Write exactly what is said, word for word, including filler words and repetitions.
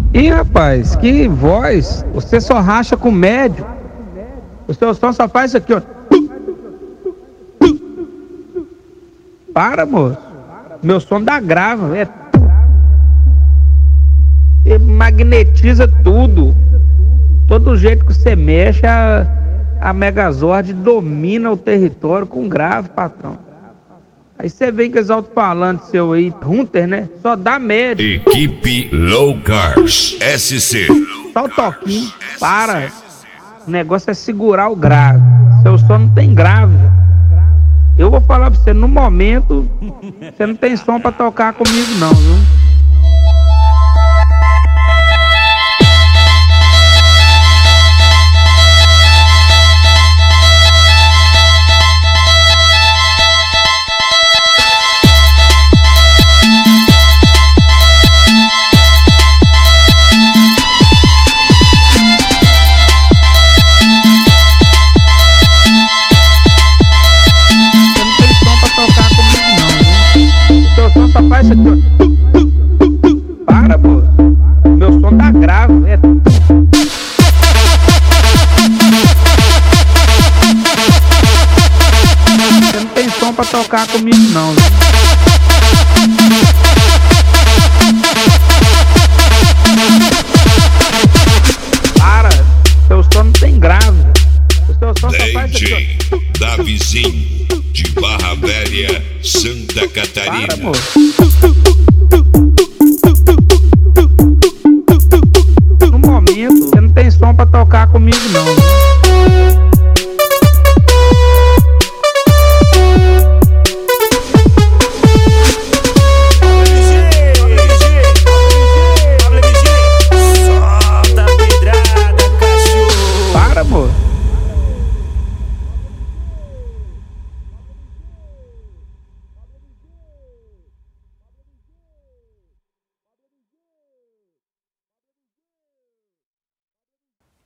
Ih, rapaz, que voz! Você só racha com médio. O seu som só faz isso aqui, ó. Para, moço. Meu som dá grave, é. E magnetiza tudo. Todo jeito que você mexe, a, a Megazord domina o território com grave, patrão. Aí você vem com os alto-falantes seu aí, Hunter, né? Só dá médio. Equipe Low Cars S C. Só o toquinho. Para. O negócio é segurar o grave. Seu som não tem grave. Eu vou falar pra você, no momento, você não tem som pra tocar comigo não, viu? Só faz isso aqui, ó. Para, moço. Meu som tá grave, é. Você não tem som pra tocar comigo não, viu? Para, seu som não tem grave. O seu som só faz isso aqui, ó. Davizinho, de Barra Velha, Santa Catarina. Para, moço. No momento, você não tem som pra tocar comigo não, né? Para, moço.